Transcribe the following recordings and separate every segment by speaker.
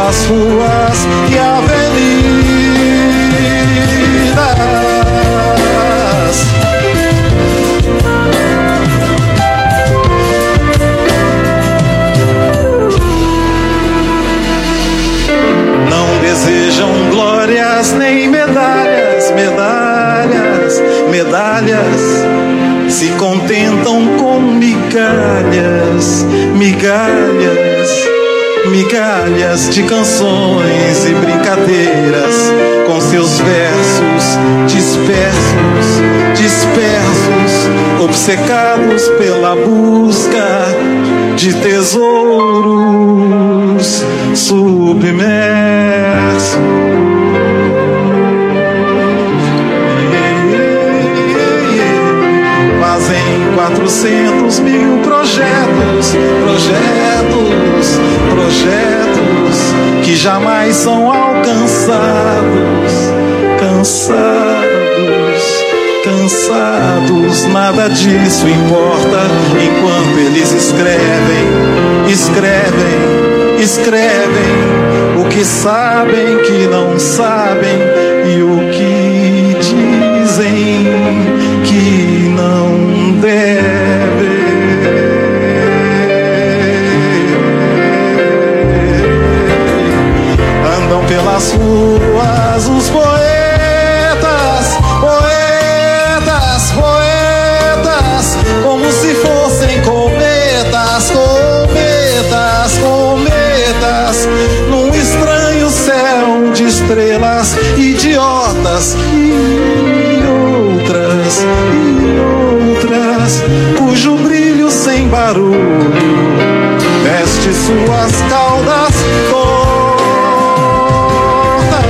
Speaker 1: pelas ruas e avenidas. Não desejam glórias nem medalhas, medalhas, medalhas. Se contentam com migalhas, migalhas, migalhas de canções e brincadeiras, com seus versos dispersos, dispersos, obcecados pela busca de tesouros submersos. Fazem 400 mil projetos, projetos, projetos que jamais são alcançados, cansados, cansados. Nada disso importa enquanto eles escrevem, escrevem, escrevem o que sabem que não sabem e o que dizem que não devem. Andam pelas ruas os poetas, poetas, poetas, como se fossem cometas, cometas, cometas, num estranho céu de estrelas idiotas e outras, cujo brilho sem barulho veste suas caudas tortas.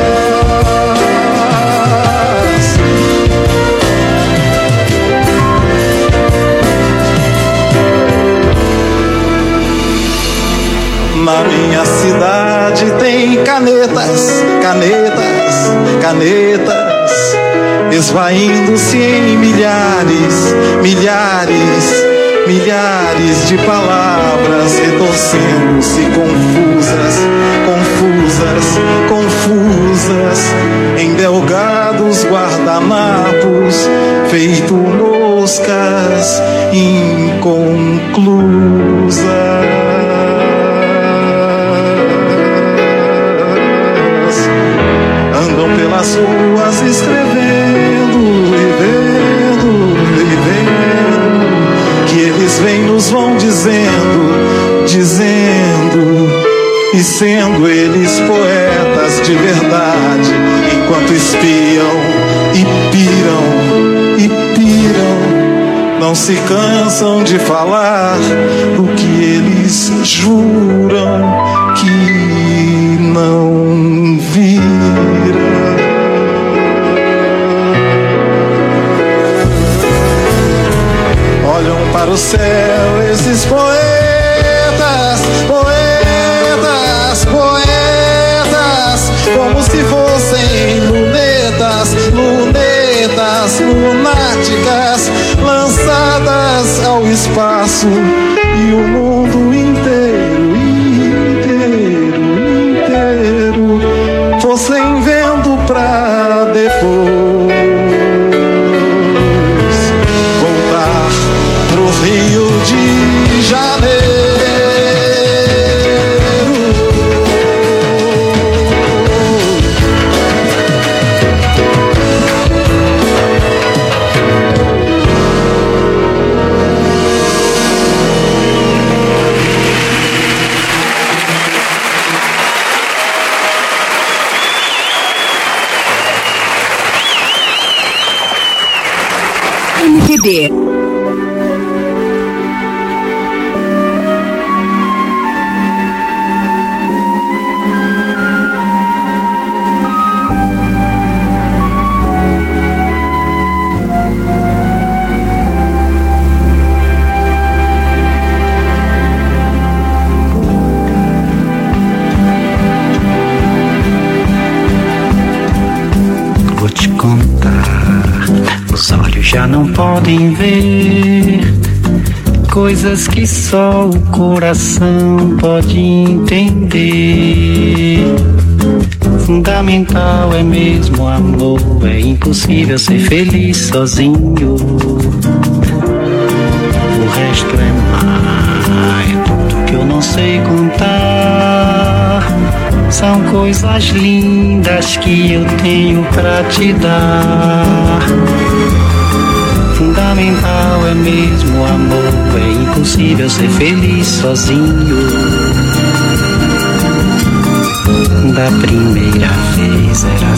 Speaker 1: Na minha cidade tem canetas, canetas, canetas, esvaindo-se em milhares, milhares, milhares de palavras, retorcendo-se confusas, confusas, confusas, em delgados guardanapos, feito moscas inconclusas. Andam pelas ruas escrevendo e vendo, que eles vêm nos vão dizendo, dizendo, e sendo eles poetas de verdade, enquanto espiam e piram, não se cansam de falar o que eles juram que não viram. Olham para o céu esses poetas, poetas, poetas, como se fossem lunetas, lunetas, lunáticas, lançadas ao espaço, e o mundo inteiro, inteiro, inteiro fossem vendo pra depois voltar pro Rio de Janeiro.
Speaker 2: MPB.
Speaker 3: Vou te contar, os olhos já não podem ver
Speaker 2: coisas que só o coração pode entender. Fundamental é mesmo amor, é impossível ser feliz sozinho. O resto é mar, é tudo que eu não sei contar. São coisas lindas que eu tenho pra te dar. Fundamental é mesmo amor, é impossível ser feliz sozinho. Da primeira vez era a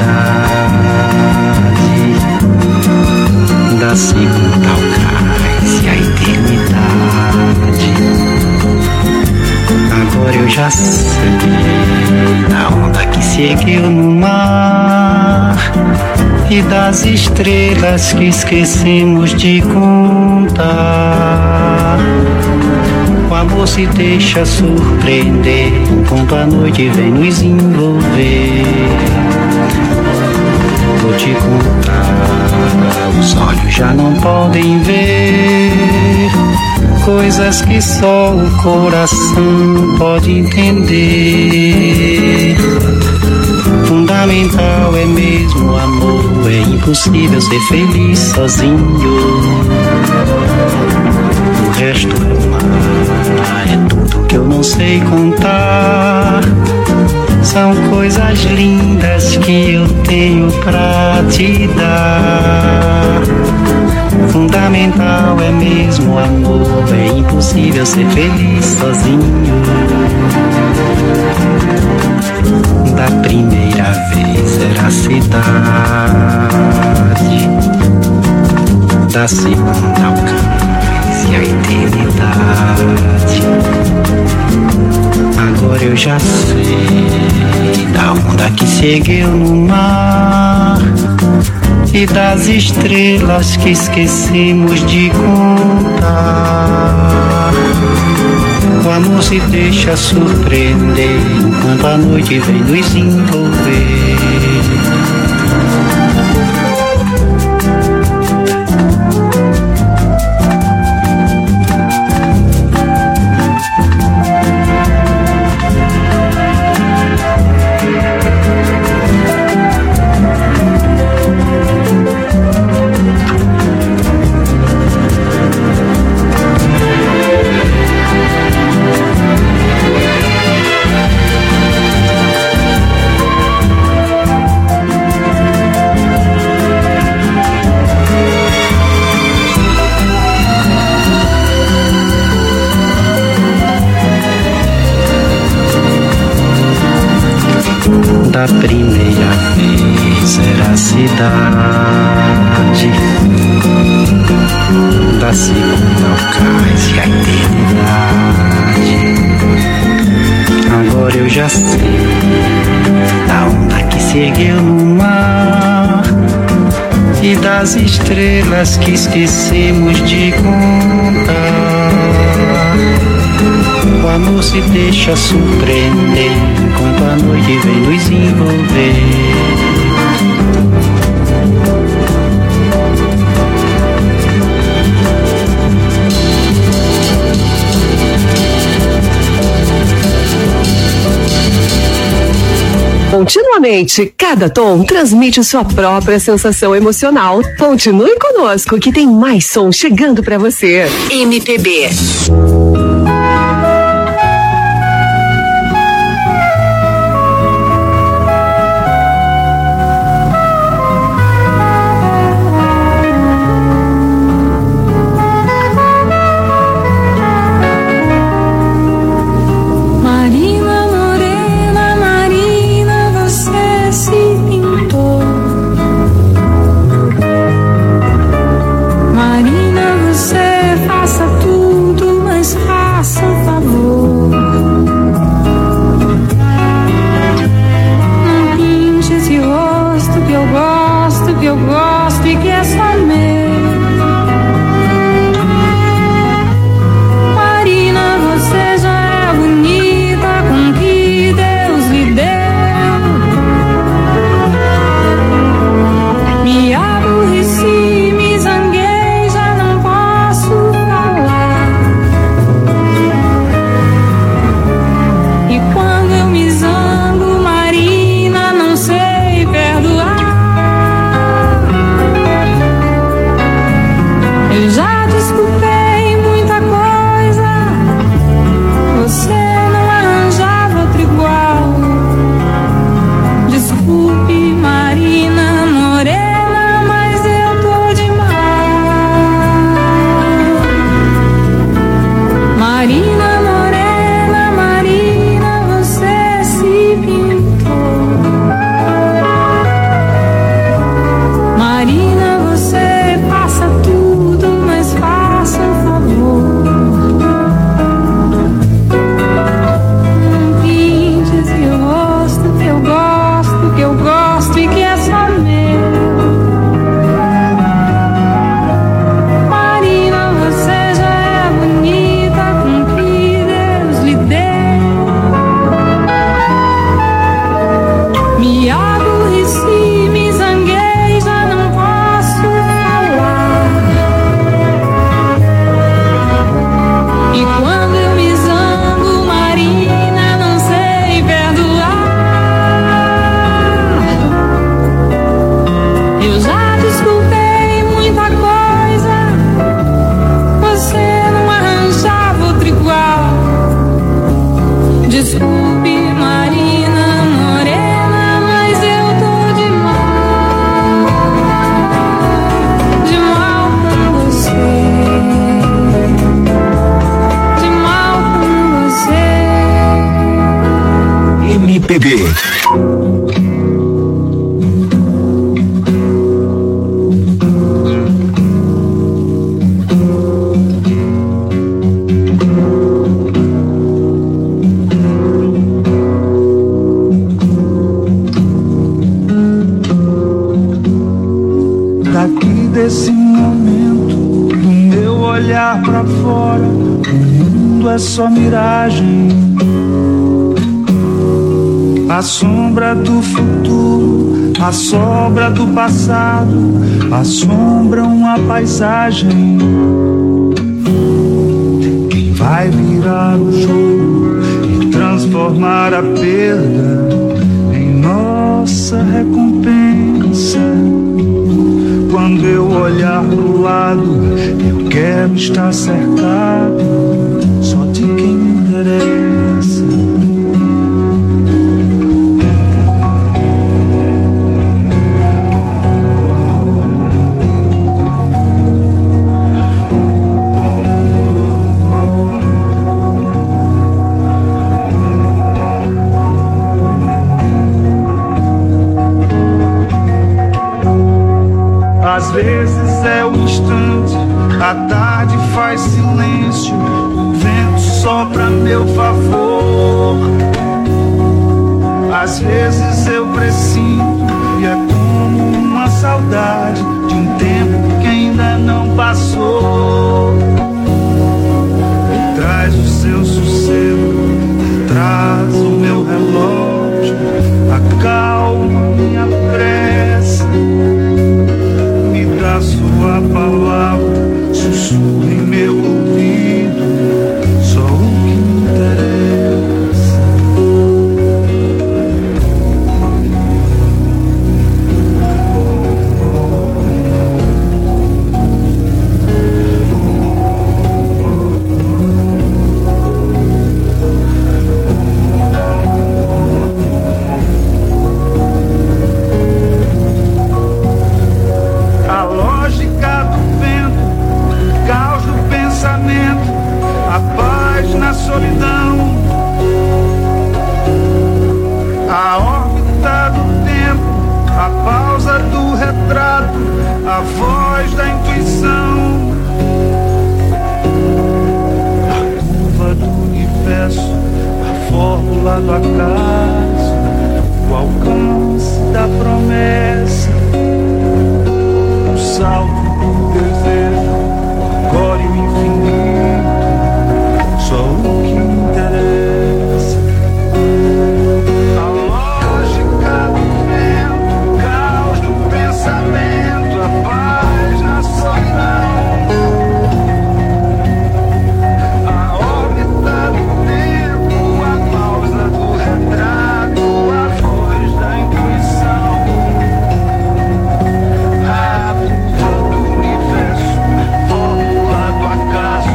Speaker 2: cidade, da segunda ao cais e a eternidade. Agora eu já sei da onda que se ergueu no mar e das estrelas que esquecemos de contar. O amor se deixa surpreender enquanto a noite vem nos envolver. Vou te contar, os olhos já não podem ver coisas que só o coração pode entender. Fundamental é mesmo amor, é impossível ser feliz sozinho. O resto é mar, é tudo que eu não sei contar. São coisas lindas que eu tenho pra te dar. Fundamental é mesmo amor, é impossível ser feliz sozinho. Da primeira vez era a cidade, da segunda ao cais e a eternidade. Agora eu já sei da onda que se ergueu no mar e das estrelas que esquecemos de contar. O amor se deixa surpreender enquanto a noite vem nos envolver. Da primeira vez era a cidade, da segunda ao cais e a eternidade. Agora eu já sei da onda que se ergueu no mar e das estrelas que esquecemos de contar. O amor se deixa surpreender enquanto a noite vem nos envolver.
Speaker 3: Continuamente, cada tom transmite sua própria sensação emocional. Continue conosco que tem mais som chegando pra você. MPB.
Speaker 4: Marina, você faça tudo, mas MPB.
Speaker 1: Daqui desse momento, do meu olhar pra fora, o mundo é só miragem. A sombra do futuro, a sombra do passado, assombram a paisagem. Quem vai virar o jogo e transformar a perda em nossa recompensa? Quando eu olhar pro lado, eu quero estar cercado só de quem me interessa. Às vezes é o instante, a tarde faz silêncio, o vento sopra a meu favor. Às vezes eu presinto e é como uma saudade de um tempo que ainda não passou. Traz o seu sossego, traz o meu relógio, acalma minha pressa. A sua palavra sussurra em meu ouvido, só o que me interessa. Solidão, a órbita do tempo, a pausa do retrato, a voz da intuição, a curva do universo, a fórmula do acaso, o alcance da promessa, o salto do desejo, o core e o infinito. Só o que me interessa. A lógica do vento, o caos do pensamento, a paz na solidão, a órbita do tempo, a pausa do retrato, a voz da intuição, a curva do universo, a fórmula do acaso.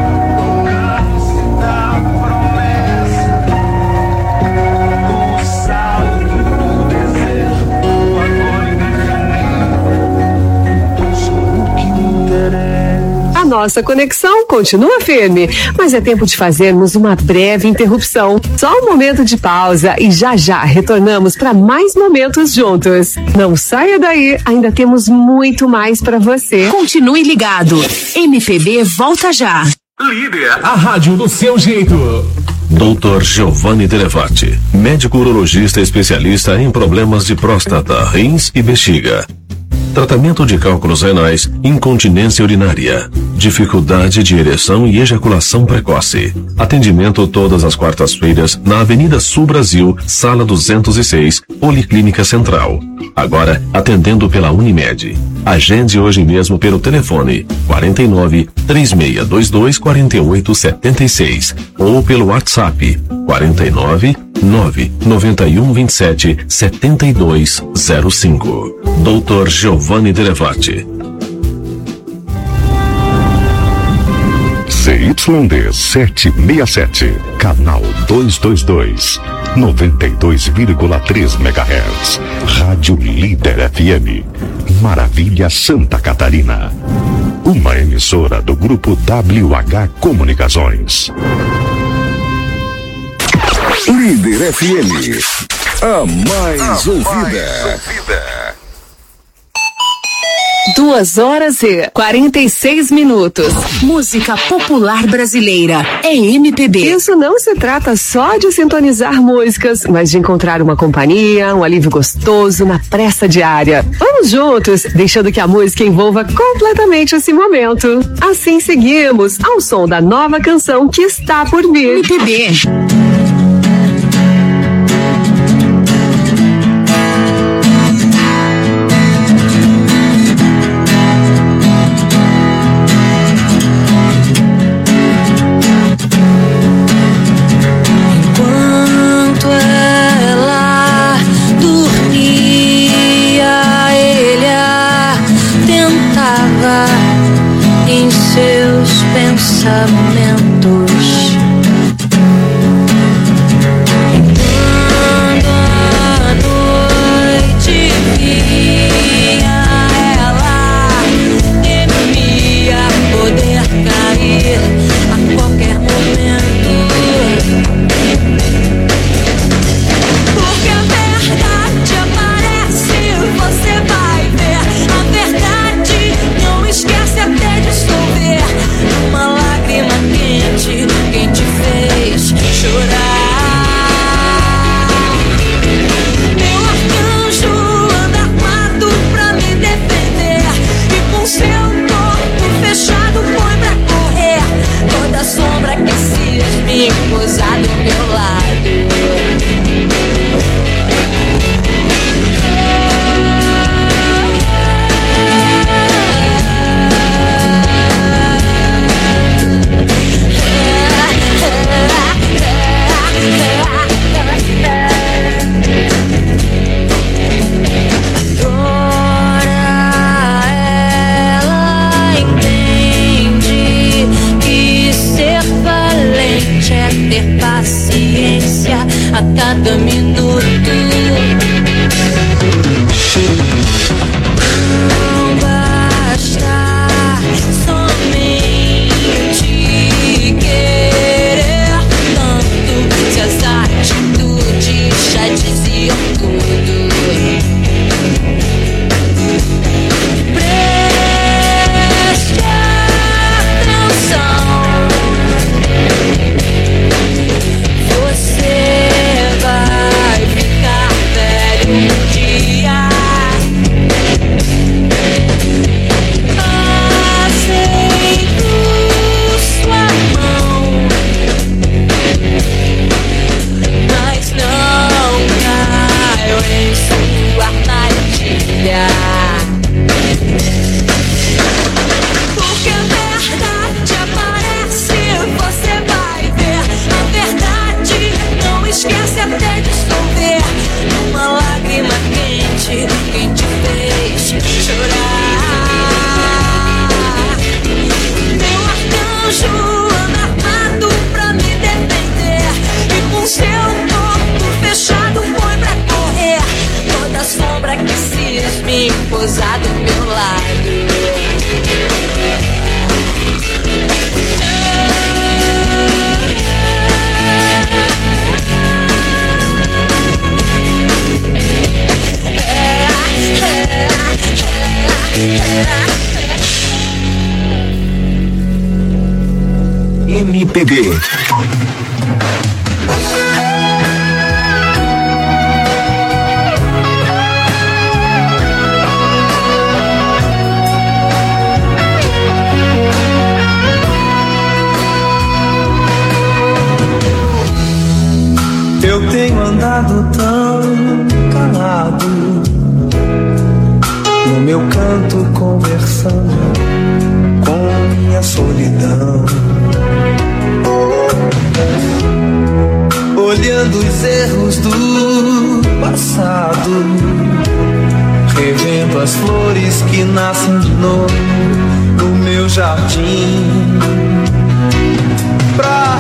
Speaker 3: A nossa conexão continua firme, mas é tempo de fazermos uma breve interrupção. Só um momento de pausa e já retornamos para mais momentos juntos. Não saia daí, ainda temos muito mais para você.
Speaker 5: Continue ligado. MPB volta já.
Speaker 4: Líder, a rádio do seu jeito. Dr. Giovanni Telefatti, médico urologista especialista em problemas de próstata, rins e bexiga. Tratamento de cálculos renais, incontinência urinária, dificuldade de ereção e ejaculação precoce. Atendimento todas as quartas-feiras na Avenida Sul Brasil, Sala 206, Policlínica Central. Agora atendendo pela Unimed. Agende hoje mesmo pelo telefone 49 3622 4876 ou pelo WhatsApp 49 991 27 7205. Dr. Giovanni Telefatti.
Speaker 6: ZYD 767, canal 222, 92,3 MHz. Rádio Líder FM, Maravilha, Santa Catarina. Uma emissora do Grupo WH Comunicações. Líder FM, a mais ouvida.
Speaker 5: 2h46. Música popular brasileira é MPB.
Speaker 3: Isso não se trata só de sintonizar músicas, mas de encontrar uma companhia, um alívio gostoso na pressa diária. Vamos juntos, deixando que a música envolva completamente esse momento. Assim seguimos ao som da nova canção que está por vir.
Speaker 5: MPB.
Speaker 6: MPB.
Speaker 1: Eu tenho andado tão calado, no meu canto conversando com minha solidão, olhando os erros do passado, revendo as flores que nascem de novo no meu jardim, pra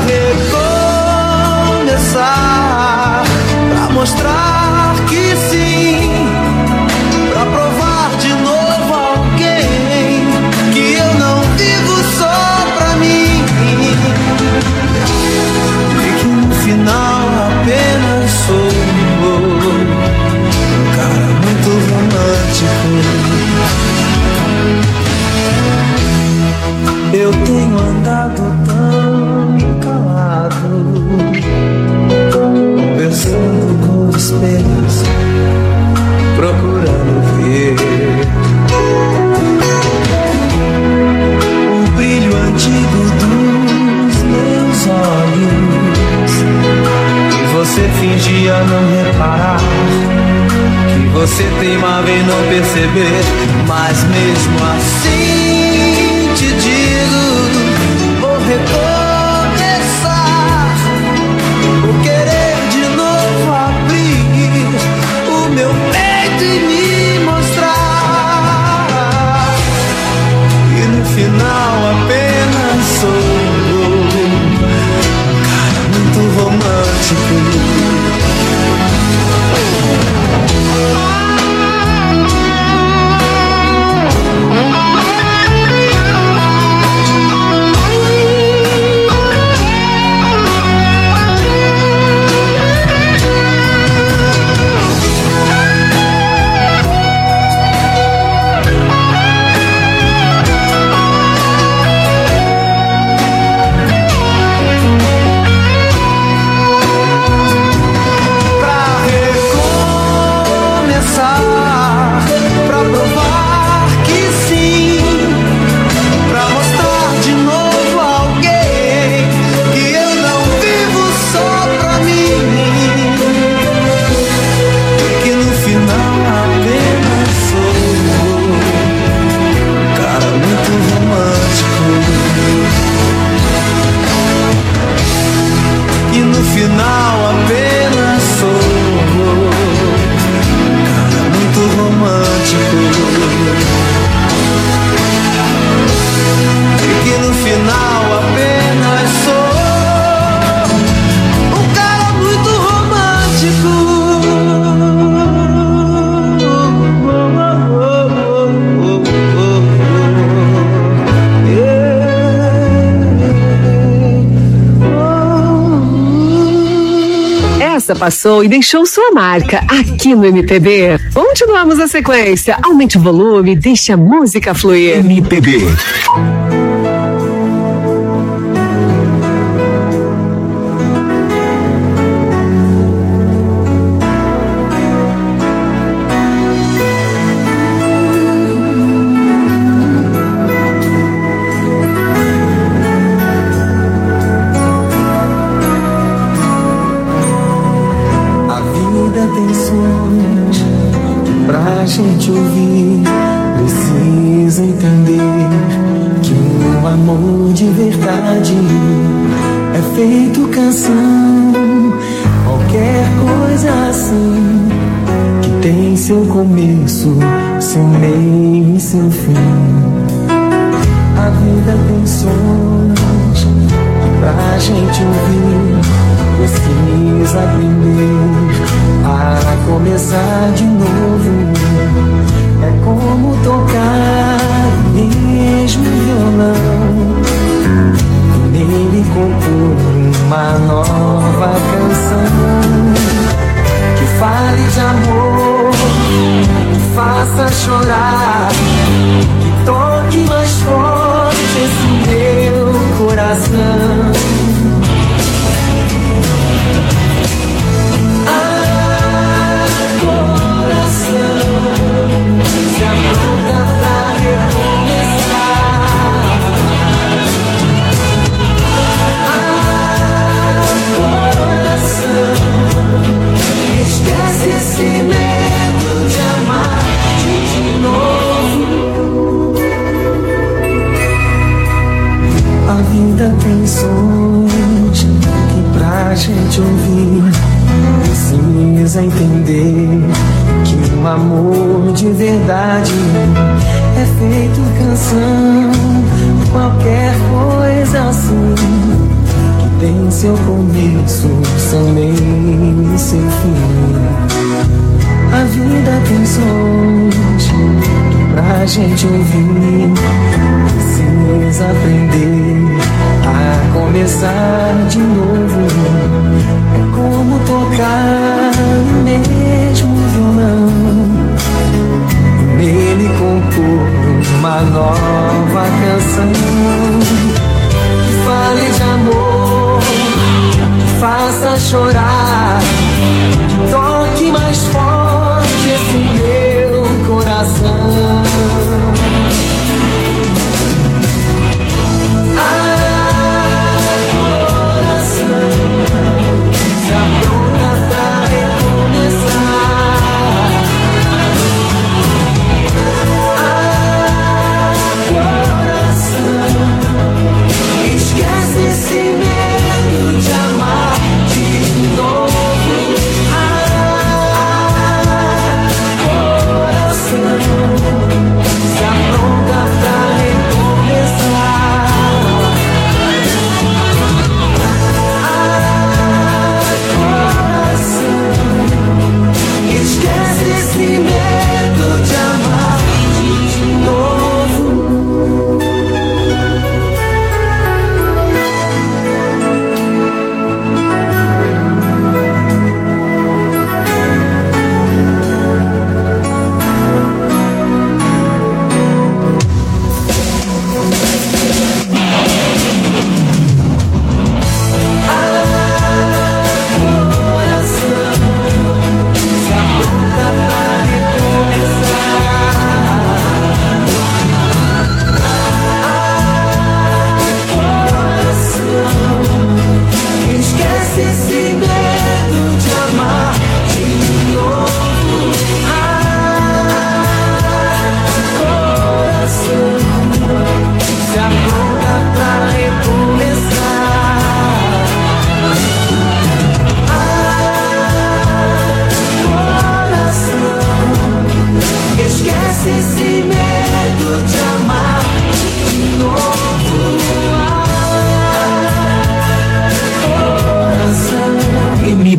Speaker 1: recomeçar, pra mostrar que sim, pra provar de novo alguém que eu não vivo só pra mim, e que no final apenas
Speaker 7: podia não reparar que você teimava em não perceber, mas mesmo assim te digo, vou recomeçar, vou querer de novo abrir o meu peito e me mostrar, e no final apenas sou muito romântico.
Speaker 3: Passou e deixou sua marca aqui no MPB. Continuamos a sequência. Aumente o volume, deixe a música fluir.
Speaker 6: MPB.
Speaker 7: Gente ouvir, precisa entender que o amor de verdade é feito canção. Qualquer coisa assim que tem seu começo, seu meio e seu fim. A vida tem sons pra gente ouvir, precisa aprender a começar de novo. É como tocar o mesmo violão e nele compor uma nova canção que fale de amor, que faça chorar, que toque mais forte esse meu coração. Esse medo de amar de novo. A vida tem sons que pra gente ouvir precisa entender que um amor de verdade é feito canção. Qualquer coisa assim que tem seu começo, seu meio e seu fim. A vida tem sons que pra gente ouvir precisa aprender a começar de novo. É como tocar o mesmo violão e nele compor uma nova canção que fale de amor, que faça chorar, que toque mais forte esse meu coração. Coração se apronta pra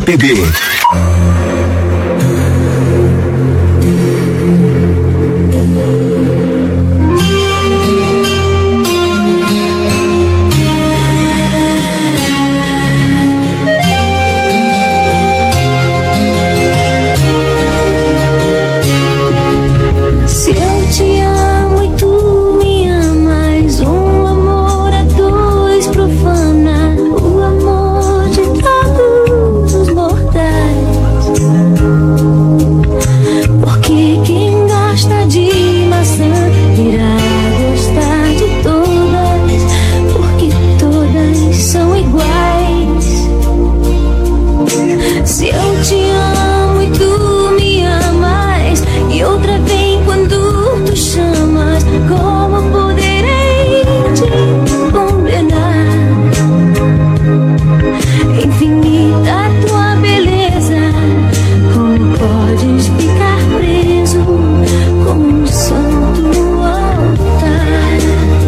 Speaker 6: MPB.
Speaker 8: Se eu te amo e tu me amas, um amor a dois profana o amor de todos os mortais. Porque quem gosta de maçã irá gostar de todas, porque todas são iguais. Se eu te amo e tu me amas, e outra vem quando tu chamas, como poderei te condenar? Infinita tua beleza, como podes ficar preso como um santo no altar?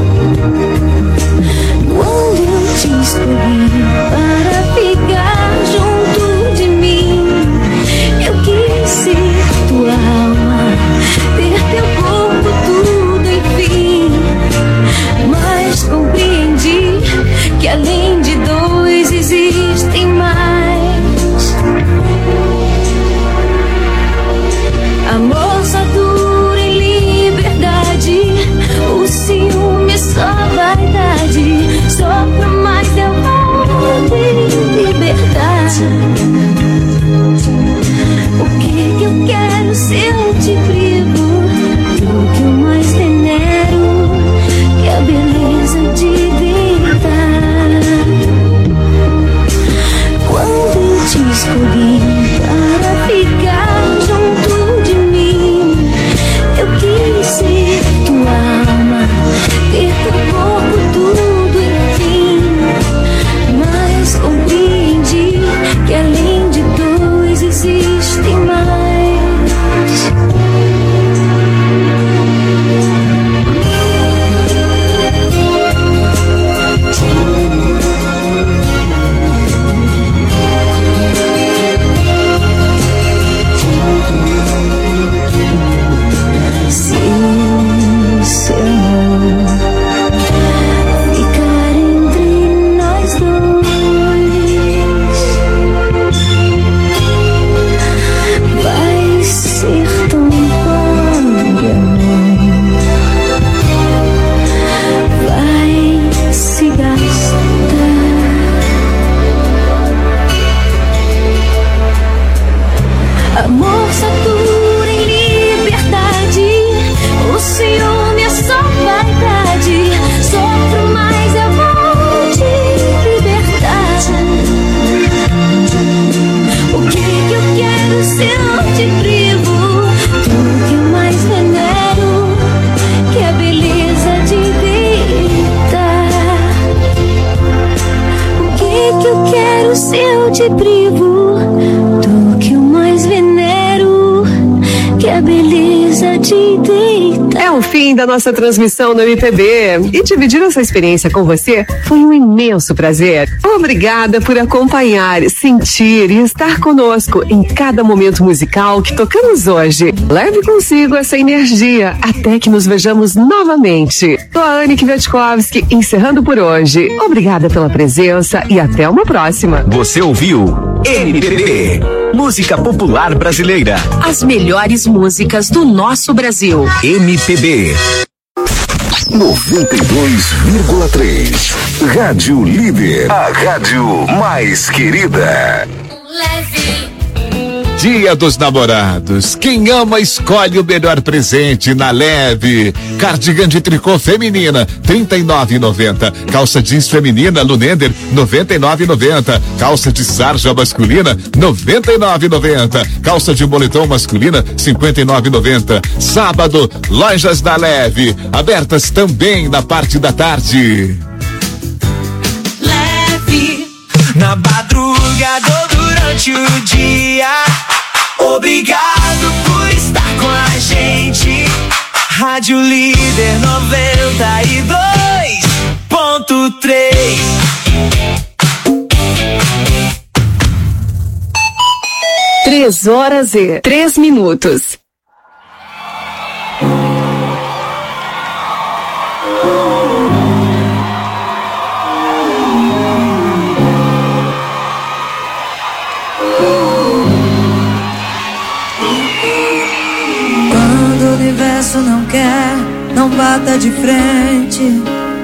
Speaker 8: Quando eu te escolhi para ficar junto de mim, eu quis ser tua alma, ter teu corpo, tudo, enfim. Mas compreendi que além de dois existem mais. Amor só dura em liberdade, o ciúme é só vaidade, só pra mais eu vou libertar. O que eu quero se eu te privo do que eu mais venero, que é a beleza de gritar. Quando eu te escolhi para ficar junto de mim, eu quis ser tua alma, ter teu corpo, tudo, enfim. Mas compreendi que além de dois existem mais. Se esse amor ficar entre nós dois, vai ser tão bom de amor, vai se gastar. Amor só dura em liberdade, o ciúme é só vaidade, sofro mas eu vou te libertar. O que eu quero se eu te privo do que eu mais venero, que é a beleza de deitar? O que eu quero se eu te privo do que eu mais venero, que é a beleza de deitar?
Speaker 3: É o fim da nossa transmissão no MPB e dividir essa experiência com você foi um imenso prazer. Obrigada por acompanhar, sentir e estar conosco em cada momento musical que tocamos hoje. Leve consigo essa energia até que nos vejamos novamente. Sou a Anne Kwiatkowski, encerrando por hoje. Obrigada pela presença e até uma próxima.
Speaker 6: Você ouviu MPB, música popular brasileira.
Speaker 5: As melhores músicas do nosso Brasil.
Speaker 6: MPB 92,3. Rádio Líder, a rádio mais querida.
Speaker 9: Dia dos Namorados. Quem ama escolhe o melhor presente na Leve. Cardigan de tricô feminina, R$39,90. Calça jeans feminina Lunender, R$99,90. Calça de sarja masculina, R$99,90. Calça de moletom masculina, R$59,90. Sábado, lojas da Leve, abertas também na parte da tarde.
Speaker 10: Leve, na madrugada ou durante o dia. Obrigado por estar com a gente. Rádio Líder 92.3.
Speaker 3: 2h03.
Speaker 11: Quando o universo não quer, não bata de frente.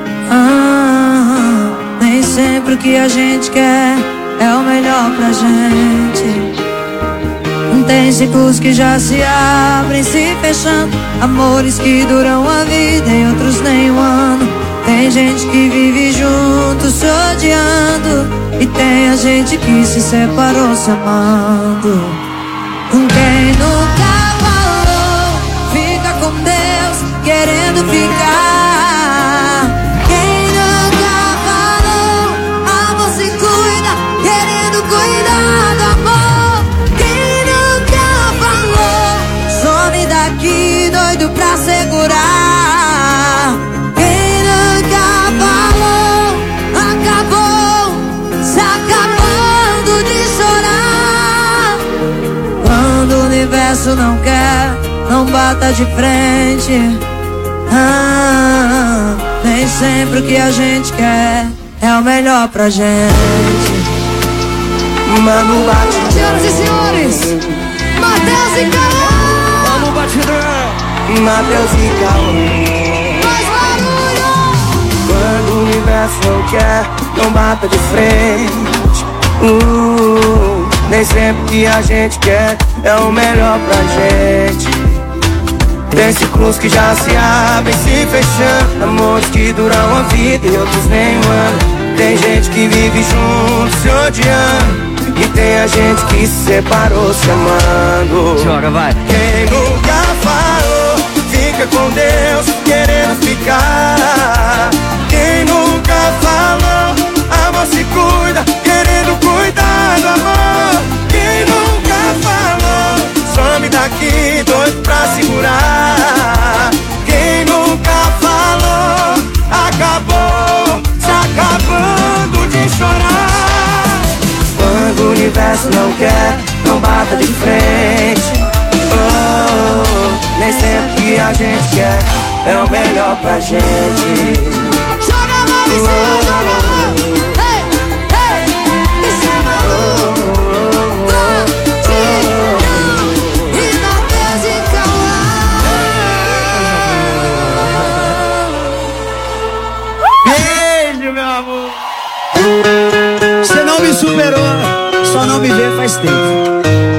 Speaker 11: Nem sempre o que a gente quer é o melhor pra gente. Tem ciclos que já se abrem, se fechando, amores que duram a vida e outros nem um ano. Tem gente que vive junto se odiando, e tem a gente que se separou se amando. Quem nunca falou, fica com Deus, querendo ficar. Quem nunca falou, amor se cuida, querendo cuidar do amor. Quem nunca falou, some daqui, doido pra segurar. Quem nunca falou, acabou, se acabando de chorar. Quando o universo não quer, não bata de frente. Nem sempre o que a gente quer é o melhor pra gente.
Speaker 7: Mano Batidão.
Speaker 11: Senhoras e senhores, Matheus e Cauã.
Speaker 7: Mano Batidão. Matheus e Cauã.
Speaker 11: Mais barulho.
Speaker 7: Quando o universo não quer, não bata de frente. Nem sempre o que a gente quer é o melhor pra gente. Tem ciclos que já se abrem, se fechando, amores que duram a vida e outros nem um ano. Tem gente que vive junto, se odiando, e tem a gente que se separou se amando.
Speaker 10: Joga, vai.
Speaker 7: Quem nunca falou, fica com Deus, querendo ficar. Quem nunca falou, amor se cuida, querendo cuidar do amor. Quem nunca falou, some daqui, doido pra segurar. Quem nunca falou, acabou, se acabando de chorar. Quando o universo não quer, não bata de frente. Nem sempre o que a gente quer é o melhor pra gente.
Speaker 11: Joga lá em cima, joga lá. Ei, ei, em cima do Batidão. E Matheus e Cauã.
Speaker 7: Beijo, meu amor. Você não me superou, só não me vê faz tempo.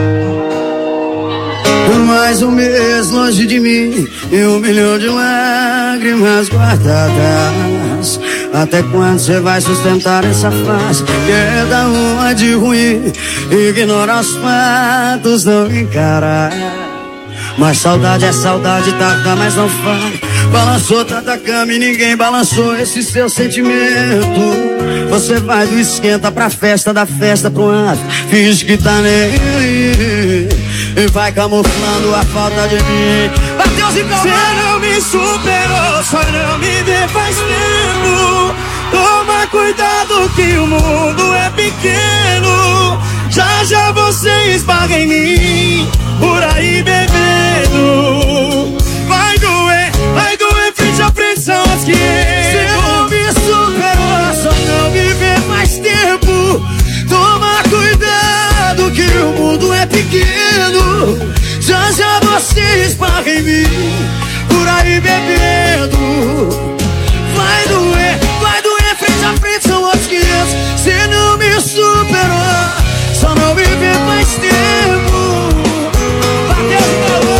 Speaker 7: Mais um mês longe de mim e 1 milhão de lágrimas guardadas. Até quando você vai sustentar essa face? Queda uma de ruim, ignora os fatos, não encarar. Mas saudade é saudade, tá, mas não faz. Balançou tanta cama e ninguém balançou esse seu sentimento. Você vai do esquenta pra festa, da festa pro ato, finge que tá nem aí e vai camuflando a falta de mim. Matheus e Cauã. Você não me superou, só não me vê faz tempo. Toma cuidado que o mundo é pequeno. Já já você esbarra em mim, por aí bebendo. Vai doer frente a frente, são as que você não me superou, só não me vê mais tempo. Toma cuidado que o mundo é pequeno. Já já você esbarra em mim, por aí bebendo. Vai doer frente a frente, são outros 500. Você não me superou, só não me vê mais tempo. Matheus e Cauã.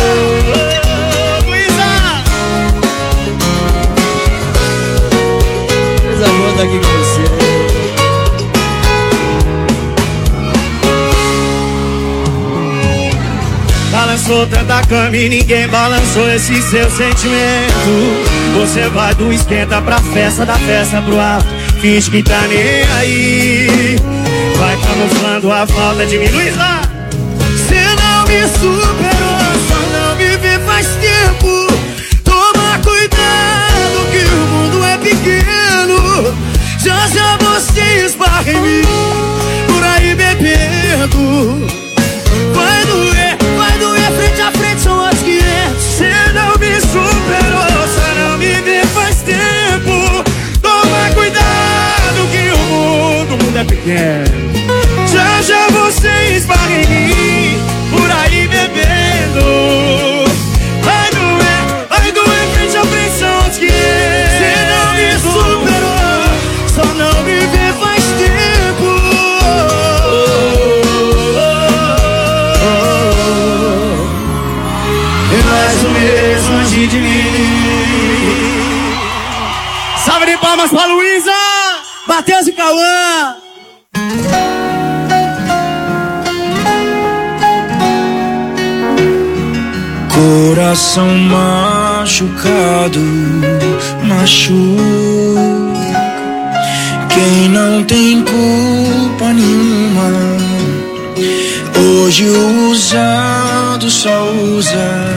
Speaker 7: Luísa, coisa boa tá aqui com você. Balançou tanta cama e ninguém balançou esse seu sentimento. Você vai do esquenta pra festa, da festa pro alto, finge que tá nem aí, vai camuflando a falta de mim. Luísa, cê não me superou, só não me vê faz tempo. Toma cuidado que o mundo é pequeno. Já já você esbarra em mim, por aí bebendo. Vai doer quer. Já já você esbarra em mim, por aí bebendo. Vai doer frente à pressão de que cê não me superou, só não me vê faz tempo. E mais um mês longe de mim. Salve de palmas pra Luísa, Matheus e Cauã.
Speaker 10: Coração machucado, machuca quem não tem culpa nenhuma. Hoje o usado só usa.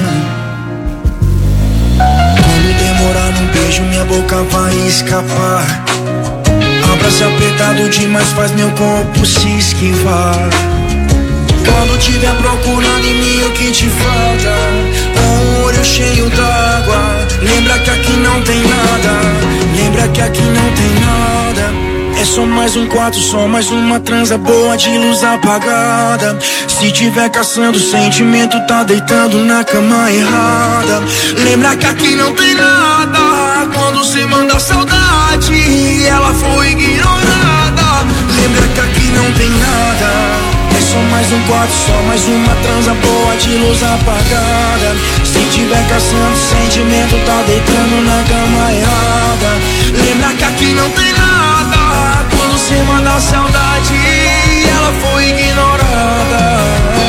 Speaker 10: Quando demorar num beijo minha boca vai escapar. Abraço apertado demais faz meu corpo se esquivar. Quando tiver procurando em mim o que te falta, um olho cheio d'água, lembra que aqui não tem nada. Lembra que aqui não tem nada. É só mais um quarto, só mais uma transa boa de luz apagada. Se tiver caçando sentimento, tá deitando na cama errada. Lembra que aqui não tem nada. Quando cê manda saudade e ela foi ignorada. Lembra que aqui não tem nada. É só mais um quarto, só mais uma transa boa de luz apagada. Se tiver caçando sentimento, tá deitando na cama errada. Lembra que aqui não tem nada. Quando cê manda saudade e ela foi ignorada.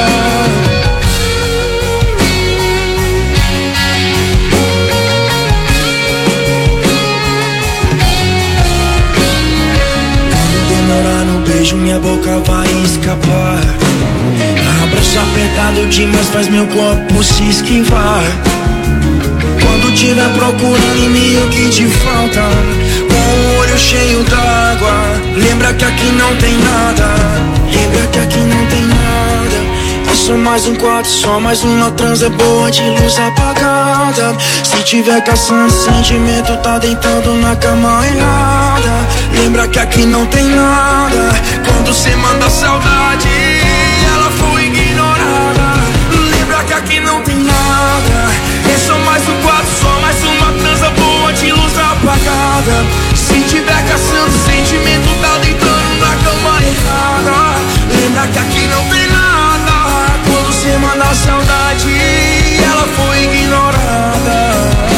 Speaker 10: Demorar no beijo, minha boca vai escapar. Abraço apertado demais faz meu corpo se esquivar. Quando tiver procurando em mim o que te falta, com o olho cheio d'água, lembra que aqui não tem nada. Lembra que aqui não tem nada. É só mais um quarto, só mais uma transa boa de luz apagada. Se tiver caçando sentimento, tá deitando na cama errada. Lembra que aqui não tem nada. Quando cê manda saudade, ela foi ignorada. Lembra que aqui não tem nada. É só mais um quarto, só mais uma transa boa de luz apagada. Se tiver caçando sentimento, tá deitando na cama errada. Lembra que aqui não tem nada. Quando cê manda saudade, ela foi ignorada.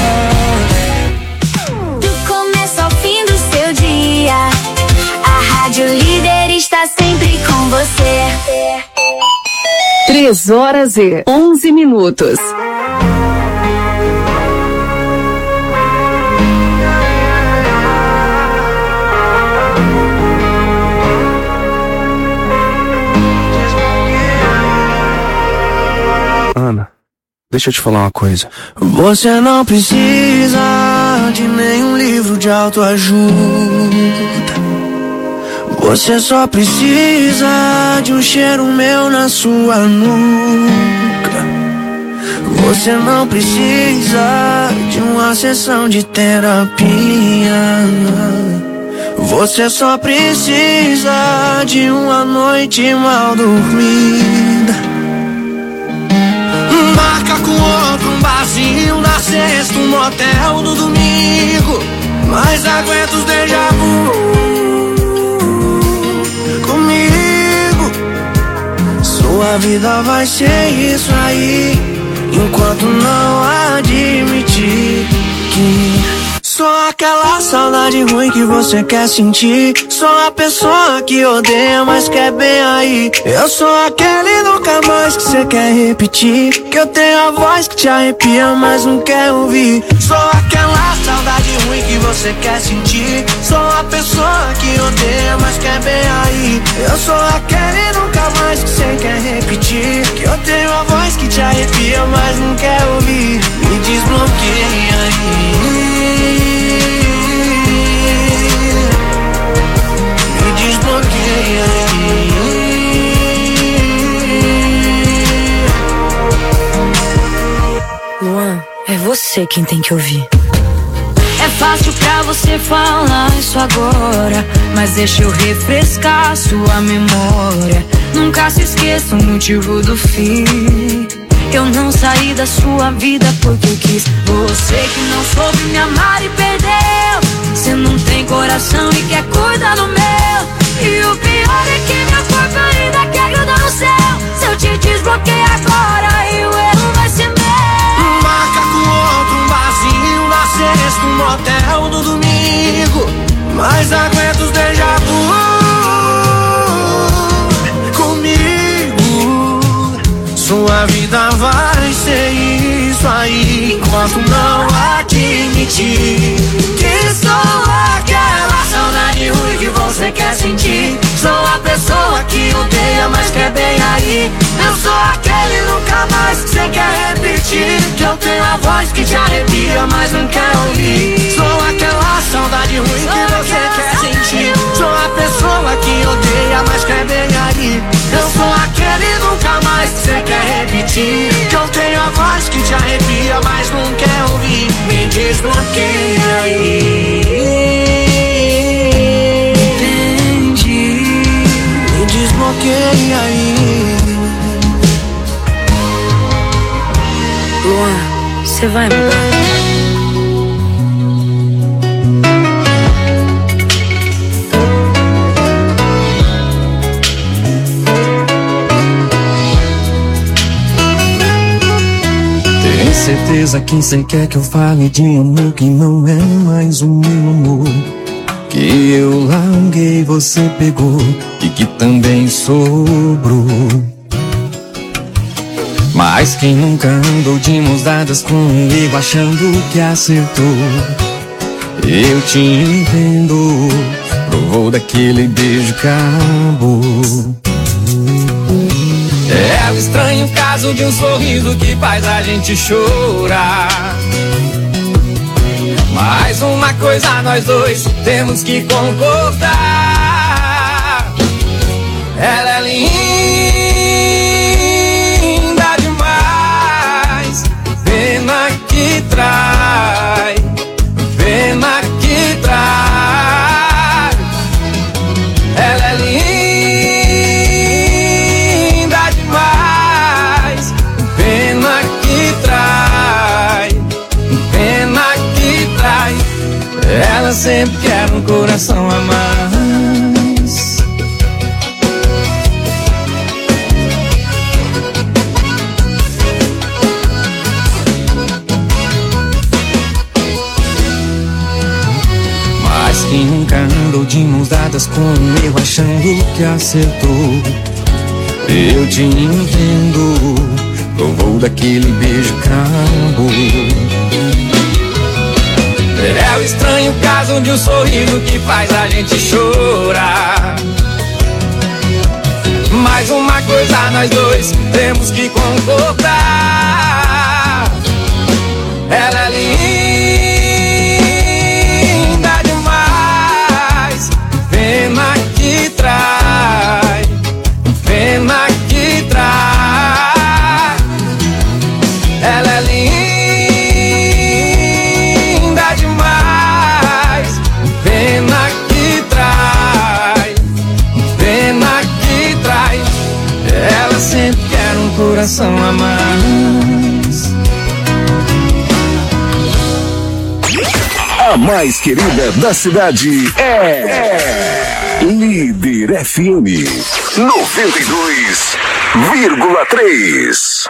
Speaker 8: Do começo ao fim do seu dia, a Rádio Líder está sempre com você.
Speaker 3: 3h11.
Speaker 12: Ana, deixa eu te falar uma coisa.
Speaker 7: Você não precisa de nenhum livro de autoajuda. Você só precisa de um cheiro meu na sua nuca. Você não precisa de uma sessão de terapia. Você só precisa de uma noite mal dormida. Marca com outro um barzinho na sexta, um motel no domingo. Mas aguenta os déjà vu comigo. Sua vida vai ser isso aí, enquanto não admitir que só aquela saudade ruim que você quer sentir. Sou a pessoa que odeia, mas quer bem aí. Eu sou aquele nunca mais que você quer repetir. Que eu tenho a voz que te arrepia, mas não quer ouvir. Sou aquela saudade ruim que você quer sentir. Sou a pessoa que odeia, mas quer bem aí. Eu sou aquele nunca mais que você quer repetir. Que eu tenho a voz que te arrepia, mas não quer ouvir. Me desbloqueia aí.
Speaker 5: Luan, é você quem tem que ouvir.
Speaker 8: É
Speaker 11: fácil pra você falar isso agora, mas deixa eu refrescar sua memória. Nunca se esqueça o motivo do fim. Eu não saí da sua vida porque eu quis. Você que não soube me amar e perdeu. Você não tem coração e quer cuidar do meu. E o pior é que meu corpo ainda quer grudar no céu. Se eu te desbloqueio agora e o erro vai ser meu.
Speaker 10: Marca com outro um barzinho na sexta, um motel no domingo. Mas aguenta os déjà vu comigo. Sua vida vai ser isso aí, enquanto não admitir que sou aquela saudade ruim que você quer sentir. Sou a pessoa que odeia, mas quer bem aí. Eu sou aquele nunca mais que você quer repetir. Que eu tenho a voz que te arrepia, mas não quer ouvir. Sou aquela saudade ruim que você quer sentir. Sou a pessoa que odeia, mas quer bem aí. Eu sou aquele nunca mais que você quer repetir. Que eu tenho a voz que te arrepia, mas não quer ouvir. Me desbloqueia aí. Desbloqueia aí.
Speaker 11: Luan, você vai mudar?
Speaker 12: Tem certeza que cê quer que eu fale de amor que não é mais o meu amor? Que eu larguei, você pegou e que também sobrou. Mas quem nunca andou de mãos dadas com um erro achando que acertou? Eu te entendo, provou daquele beijo, acabou. É o estranho caso de um sorriso que faz a gente chorar. Mas uma coisa nós dois temos que concordar. Ela é linda demais. Pena que trai, pena que trai. Ela é linda demais. Pena que trai, pena que trai. Ela sempre quer um coração a mais. Mas quem nunca andou de mãos dadas com um erro achando que acertou? Eu te entendo, provou daquele beijo, acabou. É o estranho caso de um sorriso que faz a gente chorar. Mas uma coisa nós dois temos que concordar. Ela é linda demais. Pena que trai, pena que trai. Ela é linda demais. Pena que trai, pena que trai. Ela sempre quer um coração a mais.
Speaker 6: A mais querida da cidade é Líder FM 92,3.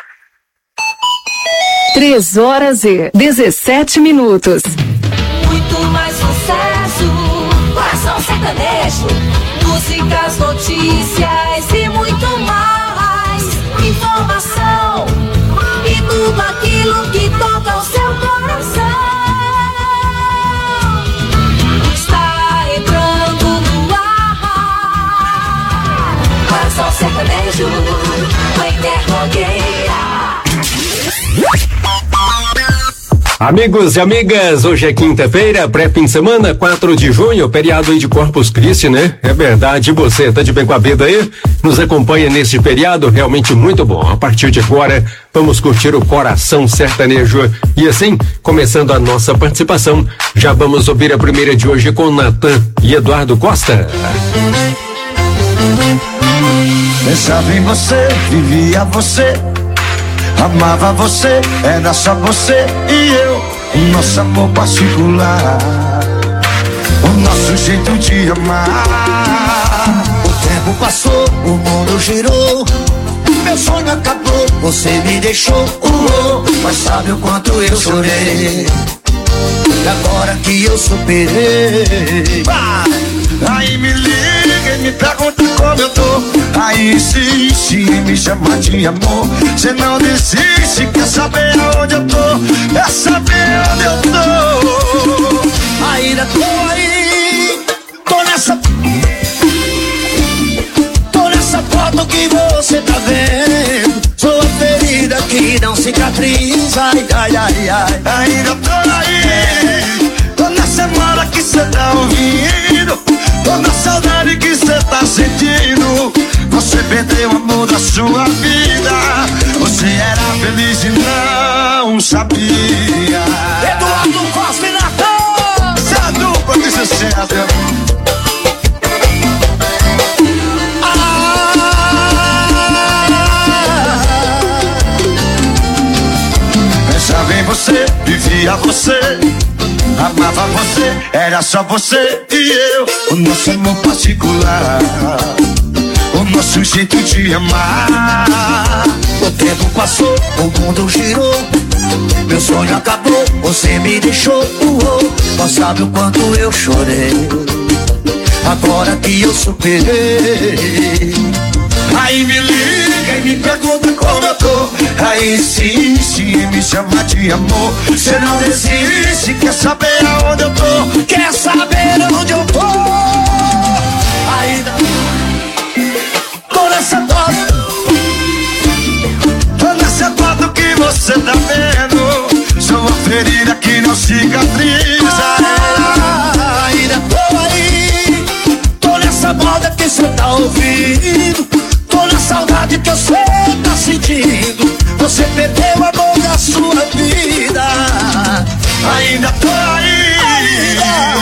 Speaker 3: 3h17.
Speaker 8: Muito mais sucesso, Coração Sertanejo, músicas, notícias e muito mais. Informação e tudo aquilo que toca o seu coração. Está entrando no ar. Coração Sertanejo, a interrogueira.
Speaker 13: Amigos e amigas, hoje é quinta-feira, pré-fim de semana, 4 de junho, feriado aí de Corpus Christi, né? É verdade, você tá de bem com a vida aí? Nos acompanha nesse feriado, realmente muito bom. A partir de agora, vamos curtir o Coração Sertanejo. E assim, começando a nossa participação, já vamos ouvir a primeira de hoje com Natan e Eduardo Costa.
Speaker 1: Pensava em você, vivia você, amava você, era só você e eu, o nosso amor particular, o nosso jeito de amar.
Speaker 10: O tempo passou, o mundo girou, meu sonho acabou, você me deixou, mas sabe o quanto eu chorei, e agora que eu superei.
Speaker 1: Aí me liga e me pergunta como eu tô, aí insiste em me chamar de amor. Cê não desiste, quer saber aonde eu tô, quer saber onde eu tô.
Speaker 10: Ainda tô aí, tô nessa foto que você tá vendo, sou a ferida que não cicatriza, ai, ai, ai, ai.
Speaker 1: Ainda tô aí, tô na semana que cê tá ouvindo, tô na saudade que cê tá sentindo. Você perdeu o amor da sua vida, você era feliz e não sabia.
Speaker 10: Eduardo Costa e Natan,
Speaker 1: essa dupla que cê serve. Pensava em você, vivia você, amava você, era só você e eu, o nosso amor particular, o nosso jeito de amar.
Speaker 10: O tempo passou, o mundo girou, meu sonho acabou, você me deixou, não sabe o quanto eu chorei, agora que eu superei.
Speaker 1: Aí me liga e me pergunta como eu tô, aí insiste em me chamar de amor. Cê não desiste, quer saber aonde eu tô,
Speaker 10: quer saber onde eu tô. Ainda tô nessa
Speaker 1: foto que você tá vendo, sou uma ferida que não cicatriza.
Speaker 10: Ainda tô aí, tô nessa moda que cê tá ouvindo, tô na saudade que você tá sentindo, você perdeu o amor da sua vida.
Speaker 1: Ainda tô aí,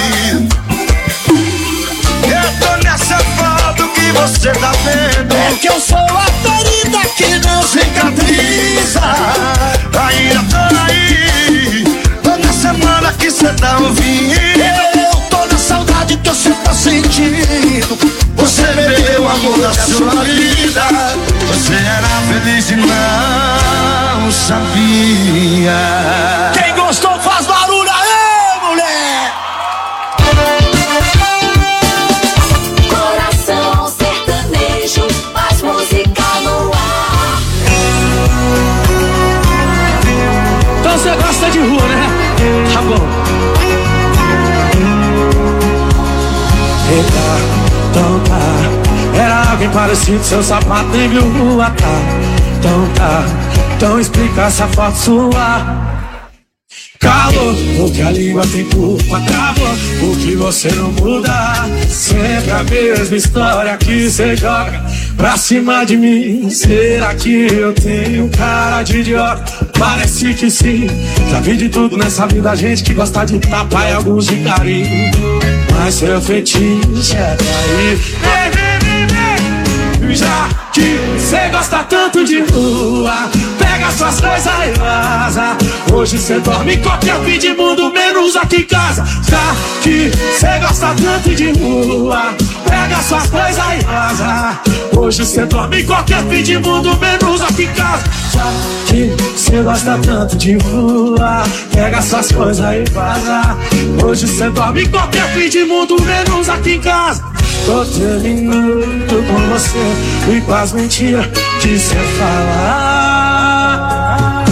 Speaker 1: eu tô nessa foto que você tá vendo,
Speaker 10: é que eu sou a ferida que não cicatriza.
Speaker 1: Ainda tô aí, tô na semana que cê tá ouvindo,
Speaker 10: eu tô na saudade que você tá sentindo,
Speaker 1: você perdeu o amor da sua vida, você era feliz e não sabia.
Speaker 10: Quem gostou faz barulho aí, mulher!
Speaker 8: Coração sertanejo, mais música no ar.
Speaker 14: Então você gosta de rua, né? Tá bom. Eita, então tá, era alguém parecido, seu sapato nem viu rua, tá? Então tá, então explica essa foto sua. Calor, porque a língua tem culpa, acabou, porque você não muda. Sempre a mesma história que você joga pra cima de mim. Será que eu tenho cara de idiota? Parece que sim. Já vi de tudo nessa vida, gente que gosta de tapa e alguns de carinho, mas seu fetiche é trair. Já que cê gosta tanto de rua, pega suas coisas e vaza. Hoje cê dorme em qualquer fim de mundo, menos aqui em casa. Já que cê gosta tanto de rua, pega suas coisas e vaza. Hoje cê dorme em qualquer fim de mundo, menos aqui em casa. Já que cê gosta tanto de rua, pega suas coisas e vaza. Hoje cê dorme em qualquer fim de mundo, menos aqui em casa. Tô terminando com você e com as mentiras que cê fala.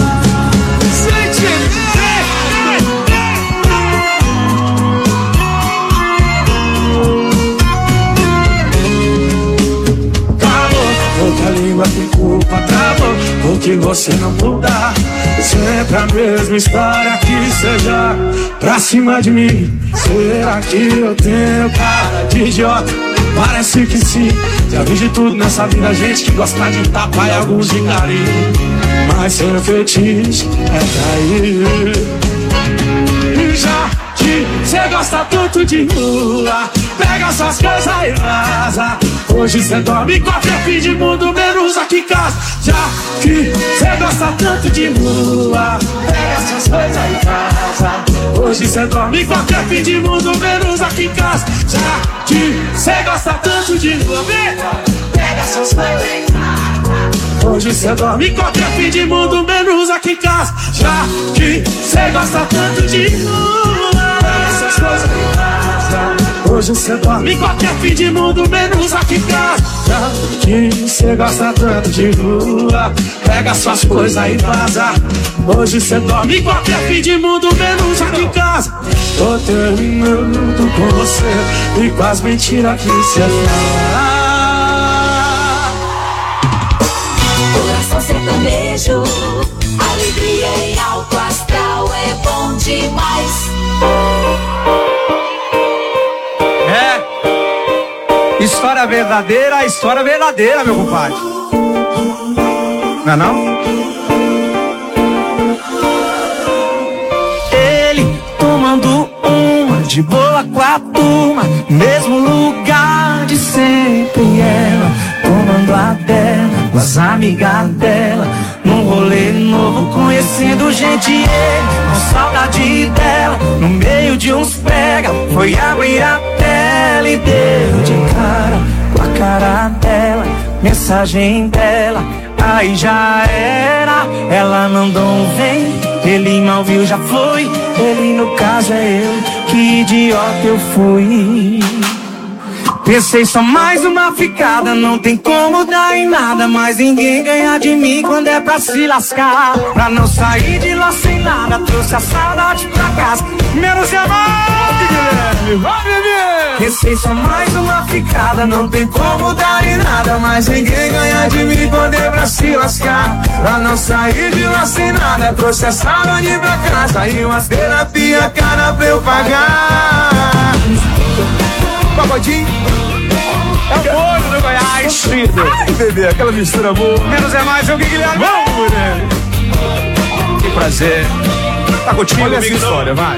Speaker 14: Calor, porque a língua tem culpa, travou, porque você não muda. sempre a mesma história que seja pra cima de mim. Será que eu tenho cara de idiota? Parece que sim. Já vi de tudo nessa vida, gente que gosta de tapa e alguns de carinho, mas seu fetiche é cair. Já que cê gosta tanto de rua, pega suas coisas e vaza. Hoje cê dorme com qualquer fim de mundo, menos aqui em casa. Já que cê gosta tanto de rua, pega suas coisas e vaza. Hoje cê dorme com qualquer fim de mundo, menos aqui em casa. Já que cê gosta tanto de rua, pega suas coisas e vaza. Hoje cê dorme em qualquer fim de mundo, menos aqui em casa. Já que cê gosta tanto de rua, essas coisas em casa. Hoje cê dorme em qualquer fim de mundo, menos aqui em casa. Já que cê gosta tanto de rua, pega suas coisas e vaza. Hoje cê dorme em qualquer fim de mundo, menos aqui em casa. Tô terminando com você e com as mentiras que cê fala.
Speaker 8: Coração sertanejo, alegria em alto astral é bom demais.
Speaker 15: História verdadeira, meu compadre. Não é não? Ele tomando uma de boa com a turma, mesmo lugar de sempre. Ela tomando a dela com as amigas dela, num rolê novo, conhecendo gente. Ele com saudade dela, no meio de uns pega, foi abrir a tela e deu de cara com a cara dela, mensagem dela, aí já era. Ela mandou vem, ele mal viu, já foi. Ele no caso é eu, que idiota eu fui. Pensei só mais uma ficada, não tem como dar em nada, mas ninguém ganha de mim quando é pra se lascar. Pra não sair de lá sem nada, trouxe a saudade pra casa, menos amar, Guilherme, vai beber. Pensei só mais uma ficada, não tem como dar em nada, mas ninguém ganha de mim quando é pra se lascar. Pra não sair de lá sem nada, trouxe a saudade pra casa e umas terapia cara pra eu pagar. Pagodinho é o olho do Goiás. Ai, bebê, aquela mistura boa. Menos é mais, eu que Guilherme. Vamos, mulher. Que prazer. Tá contigo, olha essa história, vai.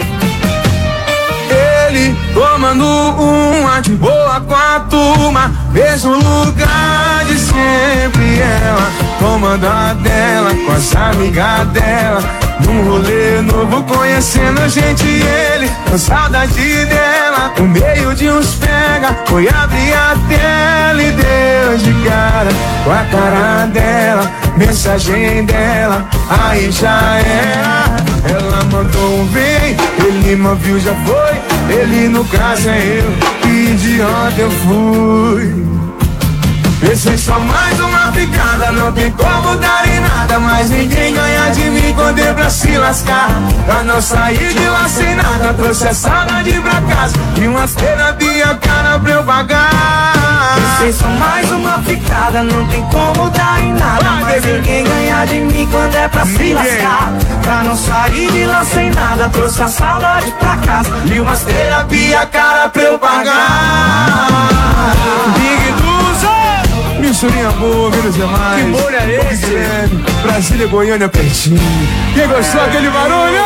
Speaker 15: Ele tomando uma de boa com a turma, mesmo lugar de sempre. Ela tomando a dela com as amigas dela, num rolê novo, conhecendo a gente. Ele com saudade dela, no meio de uns pega, foi abrir a tela e deu de cara com a cara dela, mensagem dela, aí já era. Ela mandou um vem, ele não viu, já foi. Ele no caso é eu, que idiota eu fui. Pensei só mais uma picada, não tem como dar em nada, mas ninguém ganha de mim quando é pra se lascar. Pra não sair de lá sem nada, trouxe a saudade pra casa e umas terapia cara pra eu pagar. Pensei só mais uma picada, não tem como dar em nada, mas ninguém ganha de mim quando é pra se lascar. Pra não sair de lá sem nada, trouxe a saudade pra casa e umas terapia cara pra eu pagar. Big Duza, misturinha boa, menos demais. Que molho é esse? Guilherme, Brasília, Goiânia, pertinho. Quem gostou daquele barulho?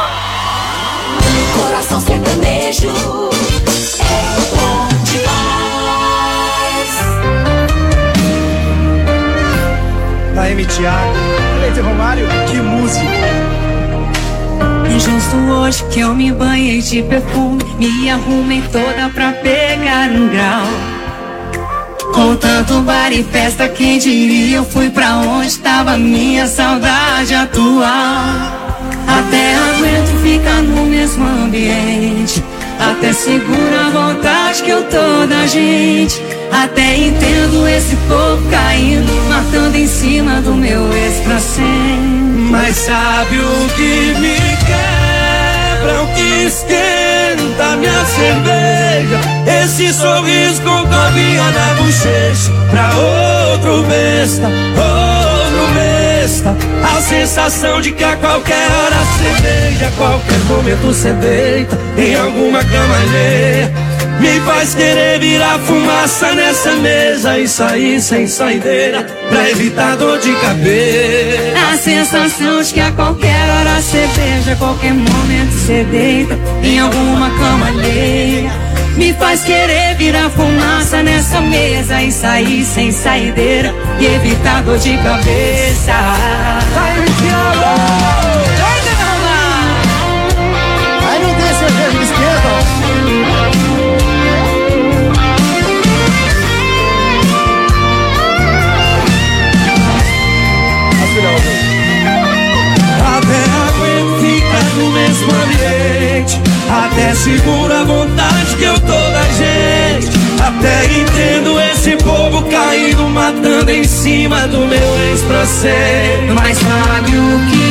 Speaker 8: Coração sertanejo é bom demais.
Speaker 15: Da M. Thiago, Leite Romário, que música.
Speaker 11: E justo hoje que eu me banhei de perfume, me arrumei toda pra pegar um grau. Com tanto bar e festa, quem diria eu fui pra onde tava minha saudade atual. Até aguento ficar no mesmo ambiente, até seguro a vontade que eu tô da gente. Até entendo esse povo caindo, matando em cima do meu ex-pra-sempre.
Speaker 14: Mas sabe o que me quebra, o que esquenta minha cerveja? Esse sorriso com copinha na bochecha, pra outro besta, outro besta. besta. A sensação de que a qualquer hora cê beija, a qualquer momento cê deita em alguma cama alheia, me faz querer virar fumaça nessa mesa e sair sem saideira pra evitar dor de cabeça.
Speaker 11: A sensação de que a qualquer hora cê beija, a qualquer momento cê deita em alguma cama alheia, me faz querer virar fumaça nessa mesa e sair sem saideira e evitar dor de cabeça.
Speaker 16: Vai, Luciano! Aí não tem cerveja de esquerda.
Speaker 14: Até aguento ficar no mesmo ambiente, até seguro a vontade que eu tô da gente, até entendo esse povo caindo, matando em cima do meu ex pra sempre.
Speaker 11: Mas sabe o que